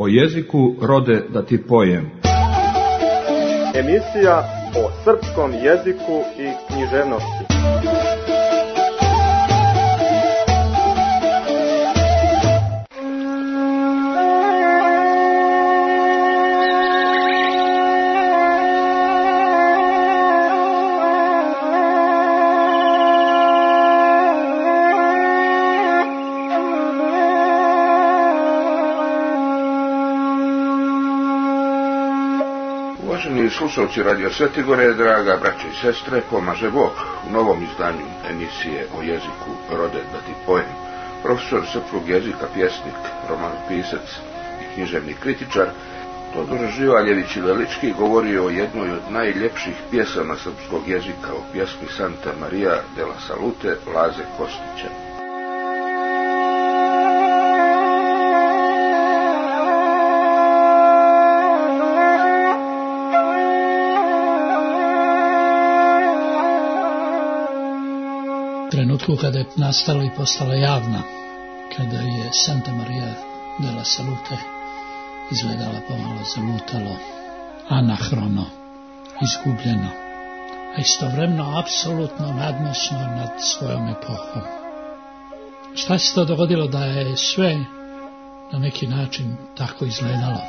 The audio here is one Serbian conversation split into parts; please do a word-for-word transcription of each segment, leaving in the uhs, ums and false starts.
o jeziku rode da ti pojem. Emisija o srpskom jeziku i književnosti. Slušalci Radio Svetigore, draga braće i sestre, pomaže Bog u novom izdanju emisije o jeziku rode da ti pojem. Profesor srpskog jezika, pjesnik, romanopisac i književni kritičar Todor Živaljević Lelički govorio o jednoj od najljepših pjesama srpskog jezika, o pjesmi Santa Maria della Salute Laze Kostića. Trenutku kada je nastala i postala javna, kada je Santa Maria della Salute izgledala pomalo zamutalo, anahrono, izgubljeno, a istovremeno apsolutno nadmoćno nad svojom epohom. Šta se to dogodilo da je sve na neki način tako izgledalo?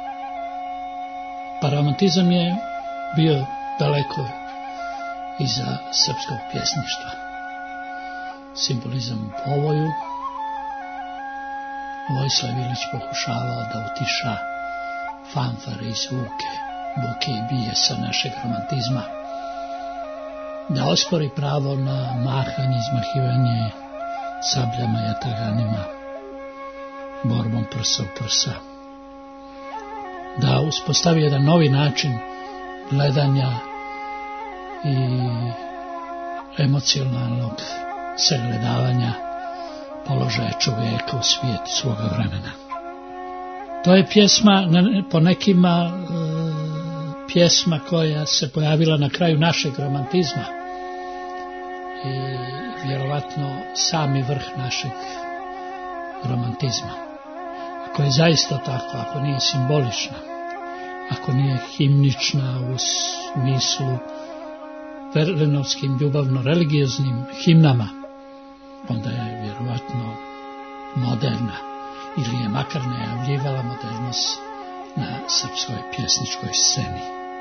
Pa romantizam je bio daleko iza srpskog pjesništva. Simbolizam u povoju. Vojislav Ilić pokušavao da utiša fanfare i zvuke, buke i bijesa našeg romantizma, da ospori pravo na mahanje, izmahivanje sabljama i jataganima, borbom prsa u prsa, da uspostavi jedan novi način gledanja i emocionalnog sagledavanja položaja čovjeka u svijetu svoga vremena. To je pjesma, po nekima e, pjesma koja se pojavila na kraju našeg romantizma i vjerovatno sami vrh našeg romantizma. Ako je zaista tako, ako nije simbolična, ako nije himnična u smislu verlenovskim ljubavno-religioznim himnama, onda je vjerovatno moderna ili je makar najavljivala modernost na srpskoj pjesničkoj sceni.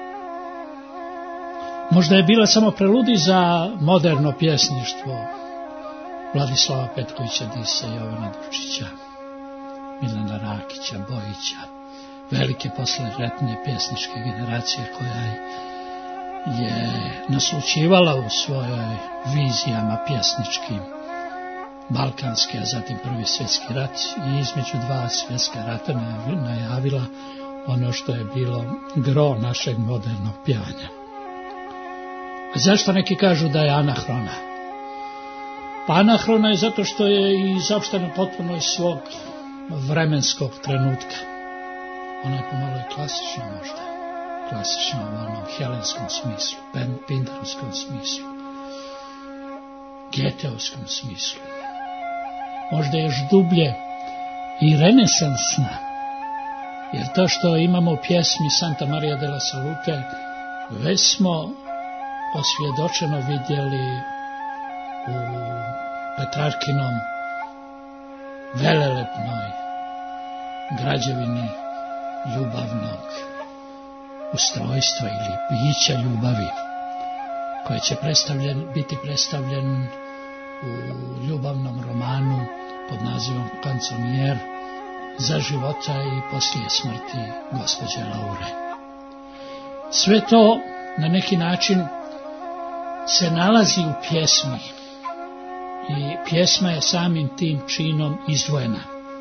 Možda je bila samo preludi za moderno pjesništvo Vladislava Petkovića Disa, Jovana Dučića, Milana Rakića, Bojića, velike posleratne pjesničke generacije koja je naslućivala u svojoj vizijama pjesničkim balkanski, a zatim prvi svjetski rat i između dva svjetska rata najavila ono što je bilo gro našeg modernog pjevanja. A zašto neki kažu da je anahrona? Pa anahrona je zato što je izopštena potpuno iz svog vremenskog trenutka. Ona je pomalo i klasična možda. Klasična u onom helenskom smislu, pindarovskom smislu, geteovskom smislu. Možda još dublje i renesansna, jer to što imamo u pjesmi Santa Maria della Salute već smo osvjedočeno vidjeli u Petrarkinom velelepnoj građevini ljubavnog ustrojstva ili bića ljubavi, koje će predstavljen, biti predstavljen u ljubavnom romanu pod nazivom Kanconier, za života i poslije smrti gospođe Laure. Sve to na neki način se nalazi u pjesmi i pjesma je samim tim činom izdvojena.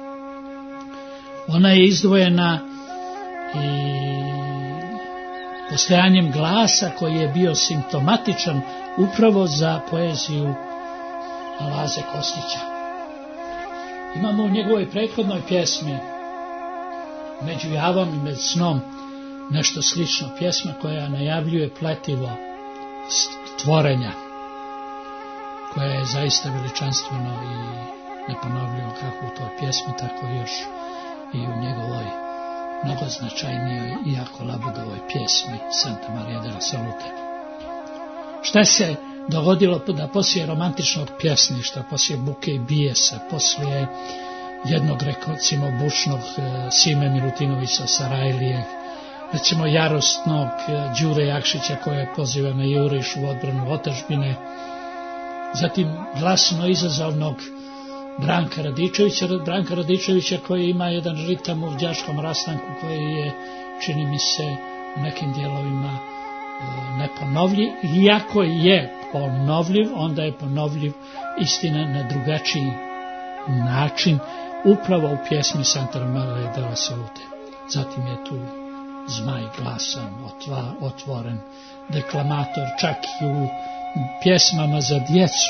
Ona je izdvojena i postojanjem glasa koji je bio simptomatičan upravo za poeziju Laze Kostića. Imamo u njegovoj prethodnoj pjesmi Među javom i med snom nešto slično, pjesma koja najavljuje pletivo stvorenja, koja je zaista veličanstveno i neponovljivo kako u toj pjesmi, tako još i u njegovoj mnogo značajnijoj iako labudovoj pjesmi Santa Maria della Salute. Šta se dogodilo da poslije romantičnog pjesništva, poslije Buke i bijesa, poslije jednog, recimo, bušnog Sime Milutinovića Sarajlije, recimo jarostnog Đure Jakšića koja je poziva na juriš u odbranu otadžbine, zatim glasno izazovnog Branka Radičevića, Branka Radičevića koji ima jedan ritam u đačkom rastanku koji je, čini mi se, u nekim dijelovima neponovljiv. Iako je ponovljiv, onda je ponovljiv istina na drugačiji način, upravo u pjesmi Santa Maria della Salute. Zatim je tu Zmaj glasan, otva, otvoren, deklamator, čak i u pjesmama za djecu.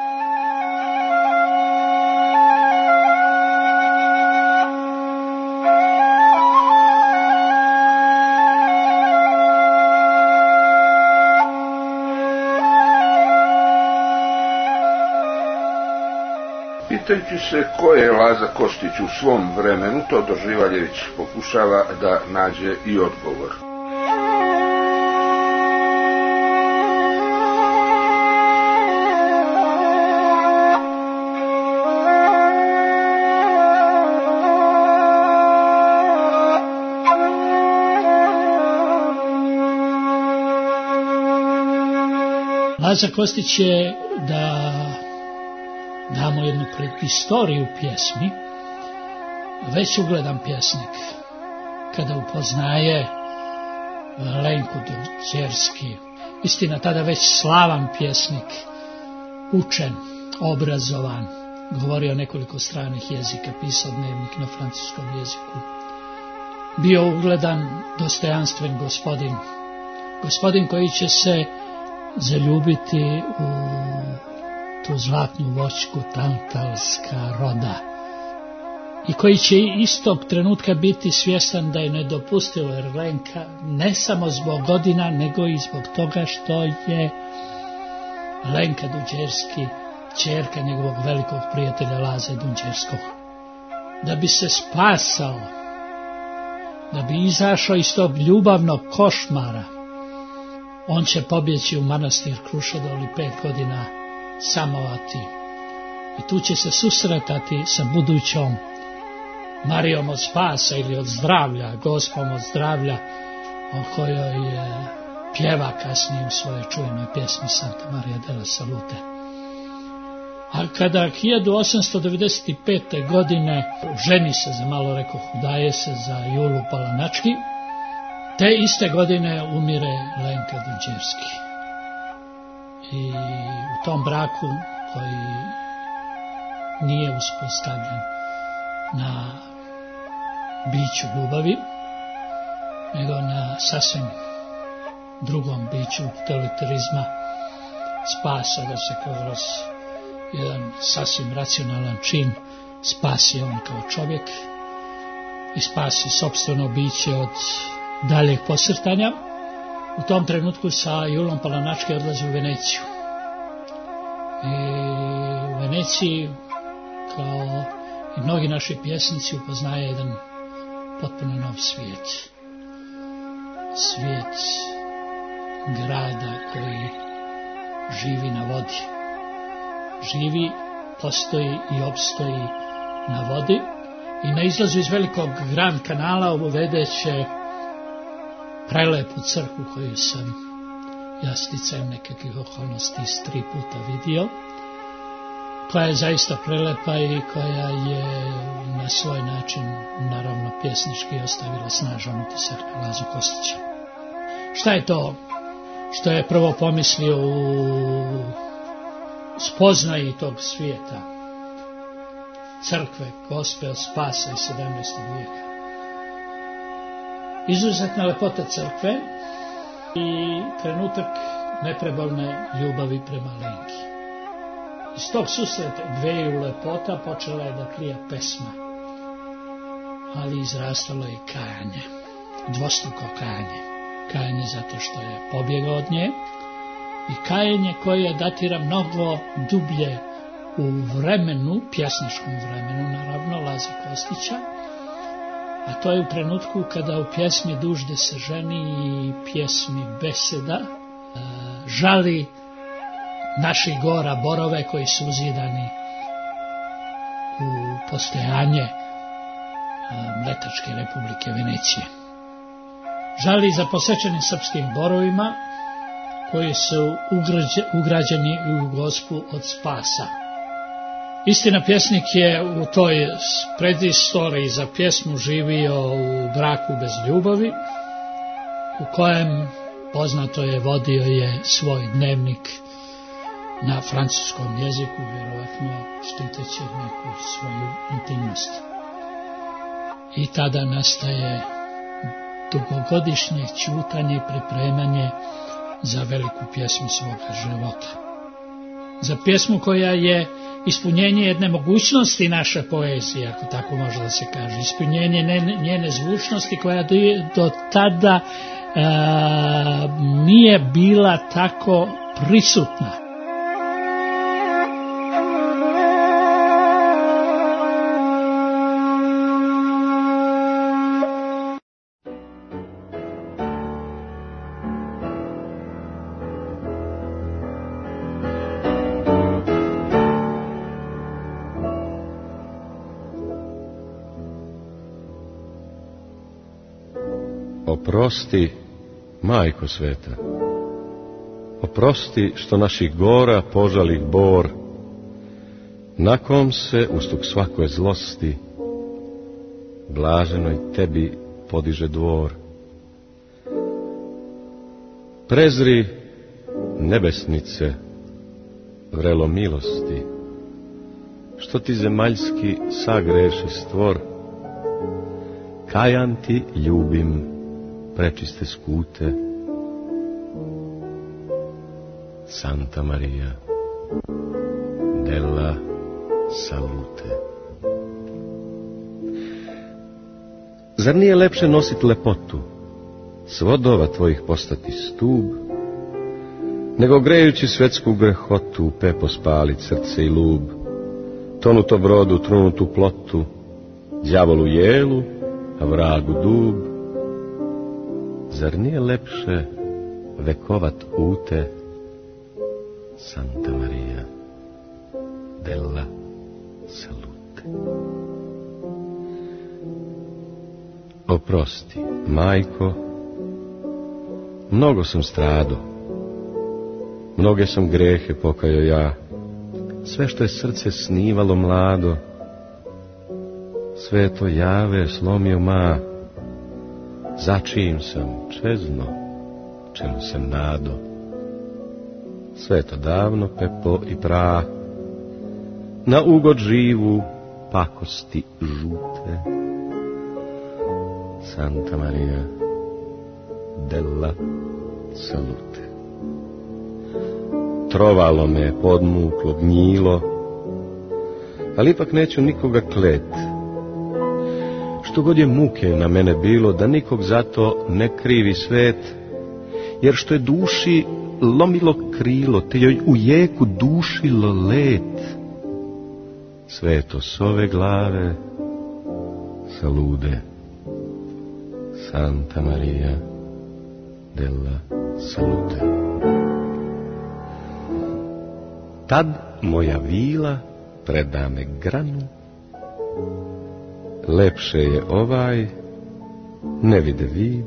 Pitajući se ko je Laza Kostić u svom vremenu, to Doživaljević pokušava da nađe i odgovor. Laza Kostić je, da damo jednu predistoriju pjesmi, već ugledan pjesnik kada upoznaje Lenku Duđerski. Istina, tada već slavan pjesnik, učen, obrazovan, govorio nekoliko stranih jezika, pisao dnevnik na francuskom jeziku. Bio ugledan, dostojanstven gospodin, gospodin koji će se zaljubiti u tu zlatnu voćku Tantalska roda i koji će istog trenutka biti svjestan da je nedopustivo, jer Lenka ne samo zbog godina, nego i zbog toga što je Lenka Duđerski ćerka njegovog velikog prijatelja Laze Duđerskog. Da bi se spasao, da bi izašao iz tog ljubavnog košmara, on će pobjeći u manastir Krušadol i pet godina samovati. I tu će se susretati sa budućom Marijom od spasa ili od zdravlja, Gospom od zdravlja, o kojoj je pjeva kasnije u svojoj čuvenoj pjesmi Santa Maria della Salute. A kada hiljadu osamsto devedeset pete. godine ženi se, za malo rekoh, udaje se za Julu Palanački, te iste godine umire Lenka Duđerski. I u tom braku, koji nije uspostavljen na biću ljubavi, nego na sasvim drugom biću utilitarizma, spasa, da se kroz jedan sasvim racionalan čin spasi on kao čovjek i spasi sopstveno biće od daljeg posrtanja. U tom trenutku sa Julom Palanački odlazi u Veneciju. I u Veneciji, kao i mnogi naši pjesnici, upoznaje jedan potpuno novi svijet. Svijet grada koji živi na vodi. Živi, postoji i opstoji na vodi i na izlazu iz velikog Grand kanala uvedeće prelepu crkvu koju sam ja sticajem nekakvih okolnosti iz tri puta vidio, koja je zaista prelepa i koja je na svoj način, naravno pjesnički, ostavila snažan utisak na Lazu Kostića. Šta je to što je prvo pomislio u spoznaji tog svijeta, crkve, Gospel, spasa iz sedamnaestog vijeka? Izuzetna lepota crkve i trenutak neprebolne ljubavi prema Lenki. Iz tog susreta dveju lepota počela je da klija pesma, ali izrastalo je kajanje, dvostruko kajanje. Kajanje zato što je pobjegao od nje i kajanje koje datira mnogo dublje u vremenu, pjesničkom vremenu, naravno, Laze Kostića, a to je u trenutku kada u pjesmi Dužde se ženi i pjesmi Beseda žali naših gora borove koji su uzidani u postojanje Mletačke Republike Venecije. Žali za posečenim srpskim borovima koji su ugrađeni u Gospu od spasa. Istina, pjesnik je u toj predistoriji za pjesmu živio u braku bez ljubavi, u kojem, poznato je, vodio je svoj dnevnik na francuskom jeziku, vjerovatno štiteći neku svoju intimnost. I tada nastaje dugogodišnje ćutanje i pripremanje za veliku pjesmu svoga života. Za pjesmu koja je ispunjenje jedne mogućnosti naše poezije, ako tako može da se kaže, ispunjenje njene zvučnosti koja do tada e, nije bila tako prisutna. Oprosti, Majko sveta, oprosti što naših gora požalih bor, na kom se ustuk svakoj zlosti blaženoj tebi podiže dvor. Prezri, nebesnice, vrelo milosti, što ti zemaljski sagreši stvor, kajan ti ljubim prečiste skute. Santa Maria della Salute. Zar nije lepše nosit lepotu, svodova tvojih postati stub, nego grejući svetsku grehotu u pepo spalit srce i lub, tonuto brodu, trunutu plotu, đavolu jelu, a vragu dub? Zar nije lepše vekovat ute, Santa Maria della Salute? Oprosti, Majko, mnogo sam strado, mnoge sam grehe pokajao ja, sve što je srce snivalo mlado, sve to jave slomio ma, za čijim sam čezno, čemu sam nado, sve to davno pepo i prah, na ugod živu pakosti žute. Santa Maria della Salute. Trovalo me podmuklo gnjilo, ali ipak neću nikoga klet. Što god je muke na mene bilo, da nikog zato ne krivi svet, jer što je duši lomilo krilo, te joj u jeku dušilo let, sve to s ove glave salude. Santa Maria della Salute. Tad moja vila preda me granu, lepše je ovaj, ne vide vid,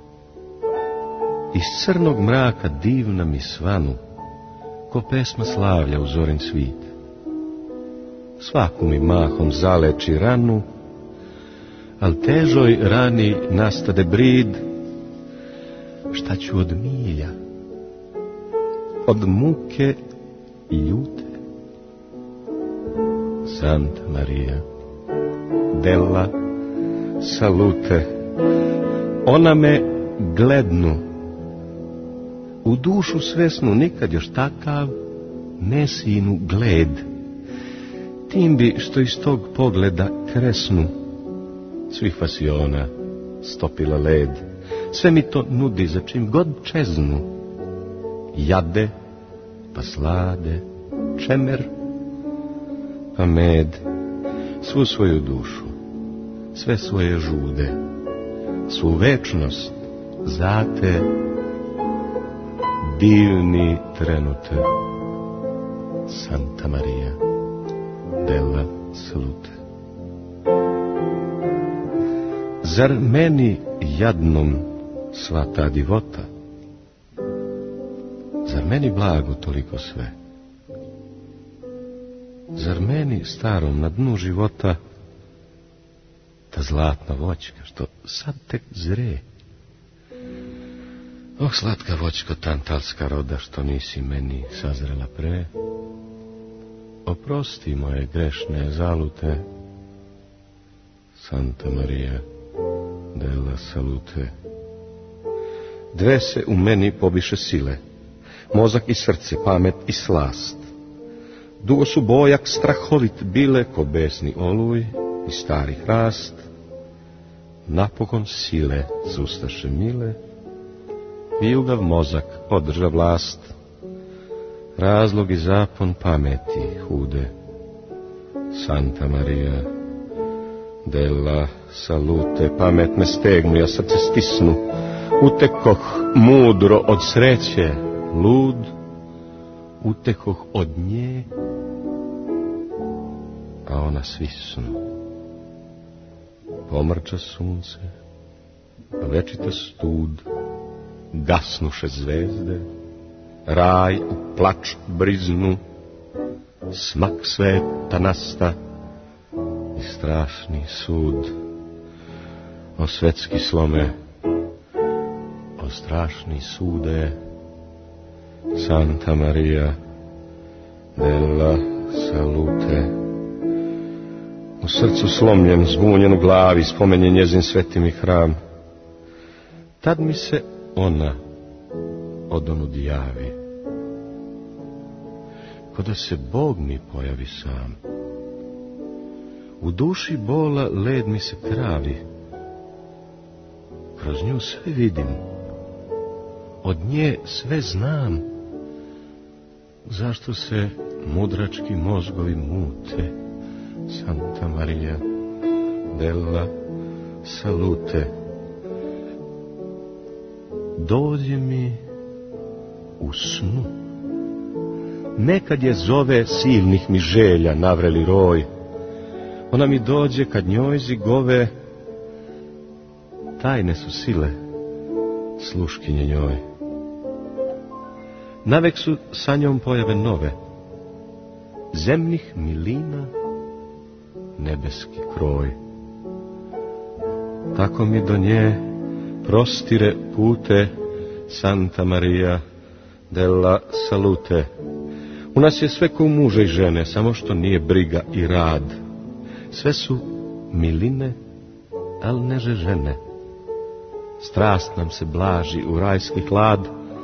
iz crnog mraka divna mi svanu, ko pesma slavlja u zorin svit. Svaku mi mahom zaleči ranu, al težoj rani nastade brid. Šta ću od milja, od muke i ljute? Santa Maria della Salute. Ona me glednu, u dušu svesnu nikad još takav ne sinu gled, tim bi što iz tog pogleda kresnu svih pasiona stopila led. Sve mi to nudi za čim god čeznu, jade pa slade, čemer pa med, svu svoju dušu sve svoje žude, svu večnost zate divni trenute. Santa Maria della Salute. Zar meni jadnom sva ta divota? Zar meni blago toliko sve? Zar meni starom na dnu života ta zlatna voćka što sad tek zre? Oh, slatka voćko tantalska roda, što nisi meni sazrela pre, oprosti moje grešne zalute. Santa Maria della Salute. Dve se u meni pobiše sile, mozak i srce, pamet i slast. Dugo su bojak strahovit bile, ko besni oluj i stari hrast. Napokon sile zustaše mile, vilgav mozak održa vlast. Razlog i zapon pameti hude. Santa Maria della Salute. Pamet me stegnu, ja srce stisnu, utekoh mudro od sreće, lud, utekoh od nje, a ona svisnu. Pomrča sunce, večita stud, gasnuše zvezde, raj u plač briznu, smak sveta nasta i strašni sud. O svetski slome, o strašni sude, Santa Maria della Salute. U srcu slomljen, zbunjen u glavi, spomenje njezin sveti mi hram. Tad mi se ona odonud javi, ko da se Bog mi pojavi sam. U duši bola led mi se kravi, kroz nju sve vidim, od nje sve znam. Zašto se mudrački mozgovi mute? Santa Maria della Salute. Dođe mi u snu, nekad je zove silnih mi želja navreli roj. Ona mi dođe kad njoj zigove, tajne su sile sluškinje njoj. Navek su sa njom pojave nove, zemnih milina nebeski kroj. Tako mi do nje prostire pute Santa Maria della Salute. U nas je sve ko muže i žene, samo što nije briga i rad. Sve su miline, al neže žene. Strast nam se blaži u rajski hlad.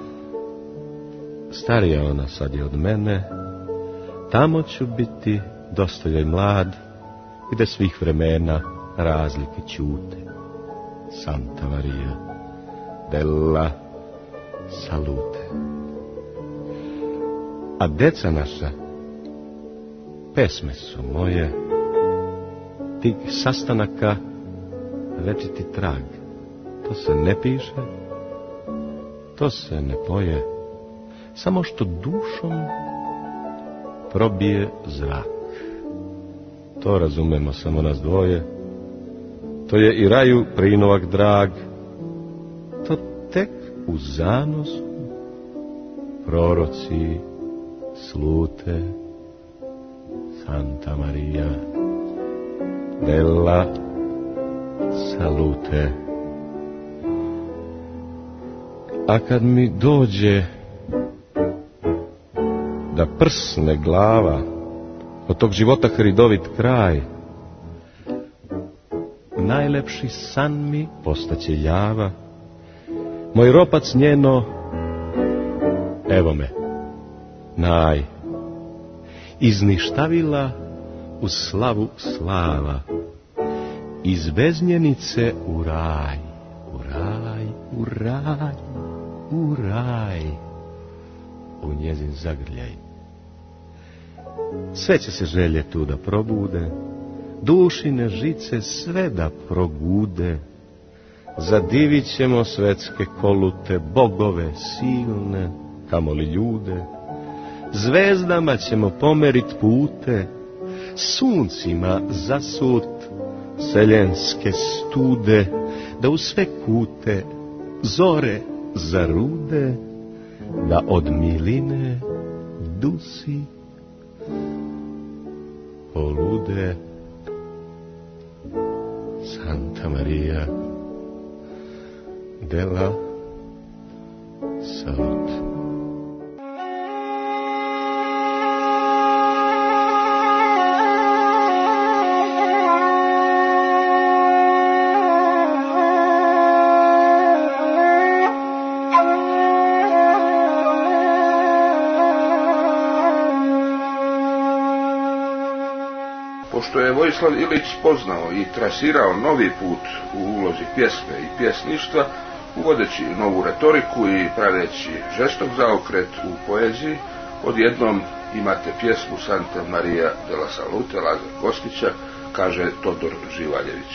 Starija ona sad je od mene, tamo ću biti dosta joj mlad, gde svih vremena razlike ćute. Santa Maria della Salute. A deca naša, pesme su moje, tih sastanaka večiti trag. To se ne piše, to se ne poje, samo što dušom probije zrak. To razumemo samo nas dvoje, to je i raju prinovak drag, to tek u zanosu proroci slute. Santa Maria della Salute. A kad mi dođe da prsne glava, od tog života hridovit kraj, najlepši san mi postaće java, moj ropac njeno, evo me, naj, izništavila u slavu slava, iz beznjenice u raj, u raj, u raj, u raj, u njezin zagrljaj. Sve će se želje tu da probude, dušine žice sve da progude. Zadivit ćemo svetske kolute, bogove silne, kamoli ljude. Zvezdama ćemo pomerit pute, suncima zasut seljenske stude, da u sve kute zore zarude, da od miline dusi polude. Santa Maria della Salute. Pošto je Vojislav Ilić spoznao i trasirao novi put u ulozi pjesme i pjesništva, uvodeći novu retoriku i praveći žestok zaokret u poeziji, odjednom imate pjesmu Santa Maria della Salute Lazar Kostića, kaže Todor Živaljević.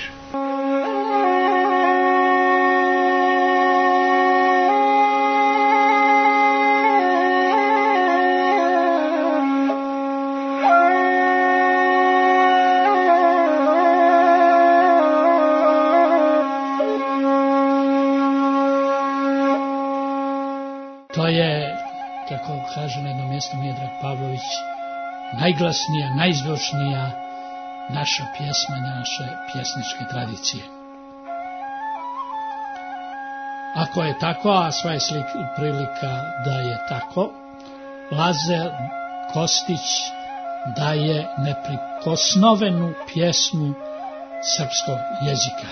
To je, kako kaže na jednom mjestu Miodrag Pavlović, najglasnija, najzvučnija naša pjesma, naše pjesničke tradicije. Ako je tako, a sva je slik, prilika da je tako, Lazar Kostić daje neprikosnovenu pjesmu srpskog jezika.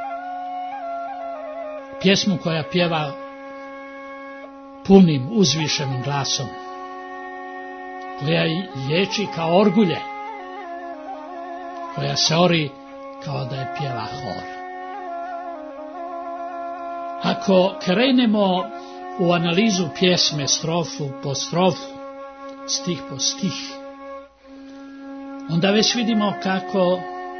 Pjesmu koja pjeva punim, uzvišenim glasom, koja ječi kao orgulje, koja se ori kao da je pjeva hor. Ako krenemo u analizu pjesme strofu po strofu, stih po stih, onda već vidimo kako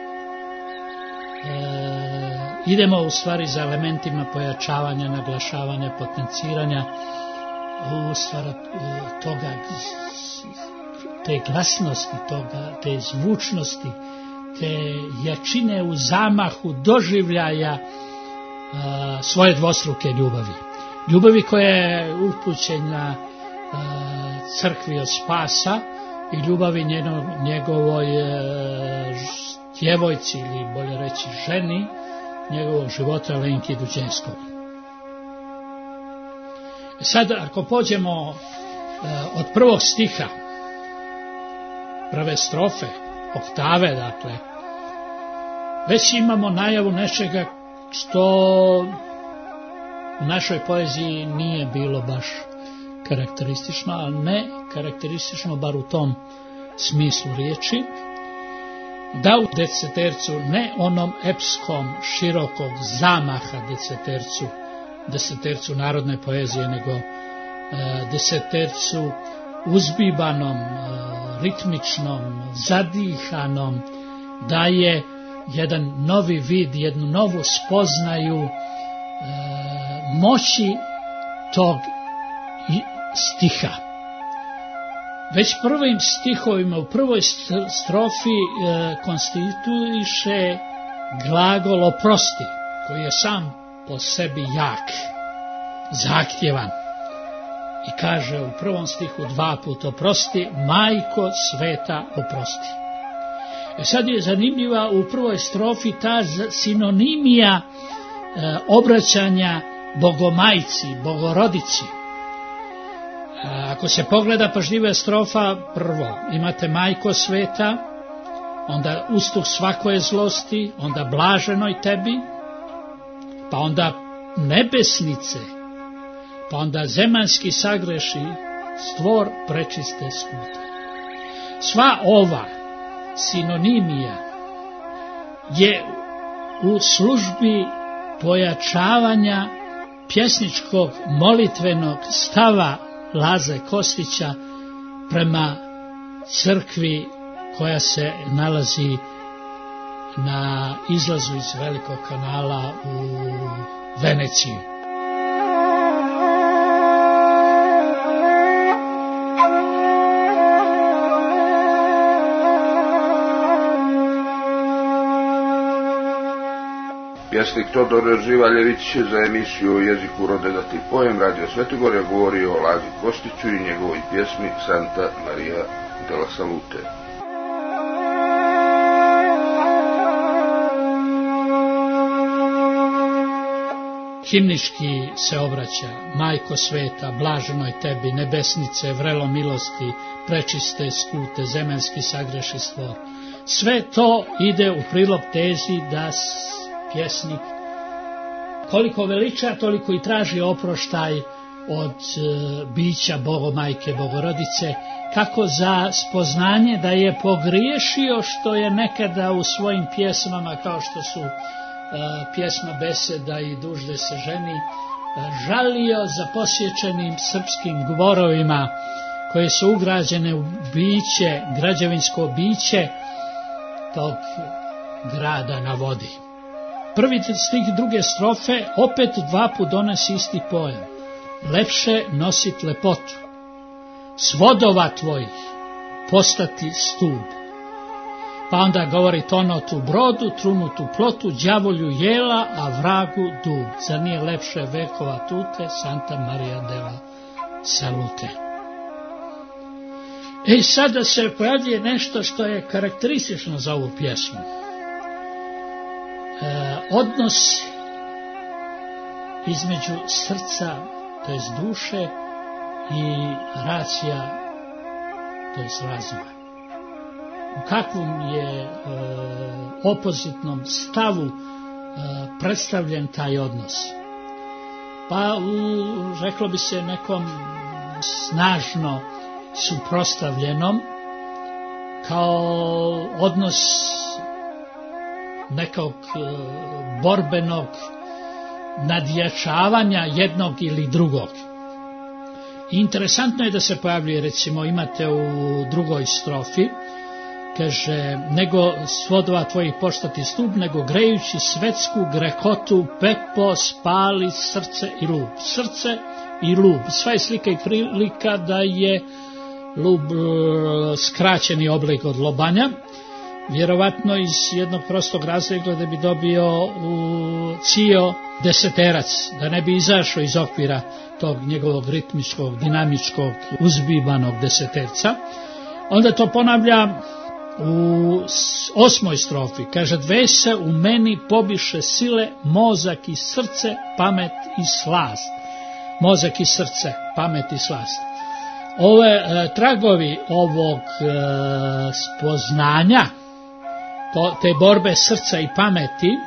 e, idemo u stvari za elementima pojačavanja, naglašavanja, potenciranja, u stvari toga, te glasnosti, toga, te zvučnosti, te jačine u zamahu doživljaja a, svoje dvostruke ljubavi. Ljubavi koja je upućena a, crkvi od spasa i ljubavi njeno, njegovoj a, djevojci ili bolje reći ženi njegovog života Lenki Duđenskog. Sad ako pođemo uh, od prvog stiha, prve strofe, oktave, dakle, već imamo najavu nečega što u našoj poeziji nije bilo baš karakteristično, ali ne karakteristično bar u tom smislu riječi, da u desetercu, ne onom epskom širokog zamaha desetercu, desetercu narodne poezije, nego e, desetercu uzbibanom, e, ritmičnom, zadihanom, daje jedan novi vid, jednu novu spoznaju e, moći tog stiha. Već prvim stihovima u prvoj strofi e, konstituiše glagol oprosti, koji je sam po sebi jak, zahtjevan. I kaže u prvom stihu dva put oprosti, majko sveta oprosti. E sad je zanimljiva u prvoj strofi ta sinonimija e, obraćanja bogomajci, bogorodici. E, ako se pogleda pažljiva strofa, prvo imate majko sveta, onda ustuh svakoj zlosti, onda blaženoj tebi, pa onda nebesnice, pa onda zemanski sagreši, stvor prečiste skuta. Sva ova sinonimija je u službi pojačavanja pjesničkog molitvenog stava Laze Kostića prema crkvi koja se nalazi na izlazu iz Velikog kanala u Veneciji. Pjesnik Todor Živaljević za emisiju o jeziku Rode da ti pojem Radio Svetogorja govorio o Lazi Kostiću i njegovoj pjesmi Santa Maria de la Salute. Himnički se obraća: Majko sveta, blaženoj tebi, nebesnice, vrelo milosti, prečiste, skute, zemaljski sagreši stvor. Sve to ide u prilog tezi da pjesnik koliko veliča, toliko i traži oproštaj od e, bića Bogomajke, Bogorodice, kako za spoznanje da je pogriješio što je nekada u svojim pjesmama, kao što su e, pjesma Beseda i Dužde se ženi, e, žalio za posjećenim srpskim gvorovima koje su ugrađene u biće, građevinsko biće tog grada na vodi. Prvi stih druge strofe opet dva put donosi isti pojam. Lepše nosit lepotu, s vodova tvojih postati stup. Pa onda govori tonotu brodu, trunutu plotu, đavolju jela, a vragu dub. Zar nije lepše vekova tute, Santa Maria de la Salute? I sada se pojavljuje nešto što je karakteristično za ovu pjesmu. E, odnos između srca, to jest duše, i racija, to jest razuma. U kakvom je e, opozitnom stavu e, predstavljen taj odnos? Pa u, reklo bi se, nekom snažno suprotstavljenom, kao odnos nekog e, borbenog nadjačavanja jednog ili drugog. I interesantno je da se pojavljuje, recimo imate u drugoj strofi, kaže, nego svodova tvojih poštati stup, nego grejući svetsku grekotu, pepo spali srce i lub. Srce i lub. Sva je slika i prilika da je lub skraćeni oblik od lobanja, vjerovatno iz jednog prostog razloga da bi dobio u cio deseterac, da ne bi izašao iz okvira tog njegovog ritmičkog, dinamičkog, uzbibanog deseterca. Onda to ponavlja u osmoj strofi. Kaže, dve se u meni pobiše sile, mozak i srce, pamet i slast. Mozak i srce, pamet i slast. Ove e, tragovi ovog e, spoznanja, to, te borbe srca i pameti, e,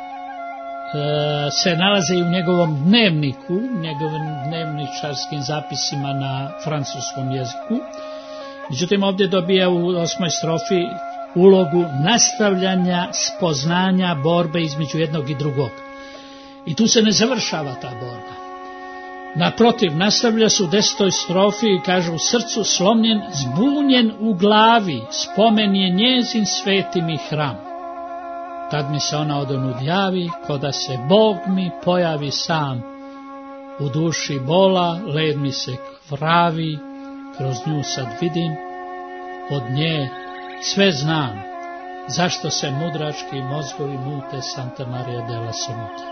se nalaze i u njegovom dnevniku, njegovim dnevničarskim zapisima na francuskom jeziku. Međutim, ovdje dobija u osmoj strofi ulogu nastavljanja spoznanja borbe između jednog i drugog. I tu se ne završava ta borba. Naprotiv, nastavlja se u desetoj strofi i kaže, u srcu slomljen, zbunjen u glavi, spomen je njezin sveti mi hram. Tad mi se ona odonud javi, ko da se Bog mi pojavi sam. U duši bola, led mi se vravi, kroz nju sad vidim, od nje sve znam, zašto se mudrački mozgovi mute, Santa Maria de la Salute.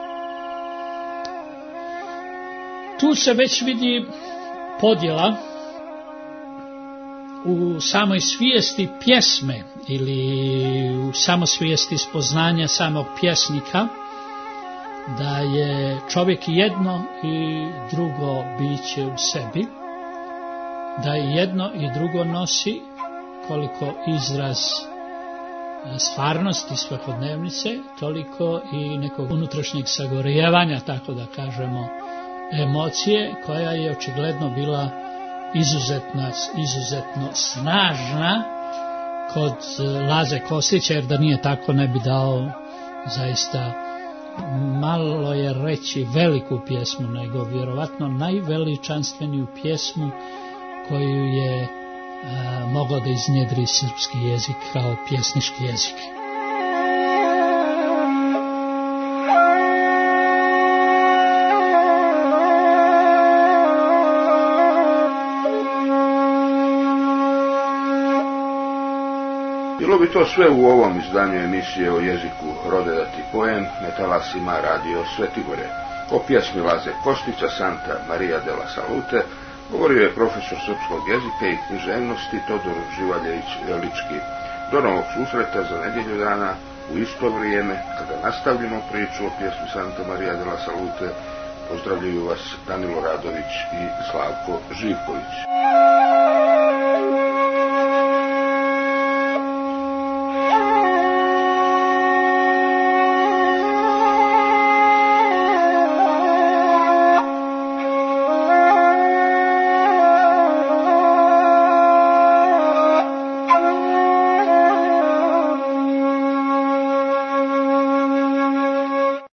Tu se već vidi podjela u samoj svijesti pjesme ili u samosvijesti spoznanja samog pjesnika, da je čovjek jedno i drugo biće u sebi, da i jedno i drugo nosi koliko izraz stvarnosti svakodnevnice, toliko i nekog unutrašnjeg sagorijevanja, tako da kažemo, emocije, koja je očigledno bila izuzetno, izuzetno snažna kod Laze Kostića, jer da nije tako ne bi dao zaista, malo je reći, veliku pjesmu, nego vjerovatno najveličanstveniju pjesmu koju je a, mogao da iznjedri srpski jezik kao pjesnički jezik. Bilo bi to sve u ovom izdanju emisije o jeziku Rode da ti pojem, na talasima radio Svetigore. O pjesmi Laze Kostića, Santa Maria della Salute, govorio je profesor srpskog jezika i književnosti Todor Živaljević Velički. Do novog susreta za nedjelju dana u isto vrijeme, kada nastavljamo priču o pjesmi Santa Maria della Salute. Pozdravljaju vas Danilo Radović i Slavko Živković.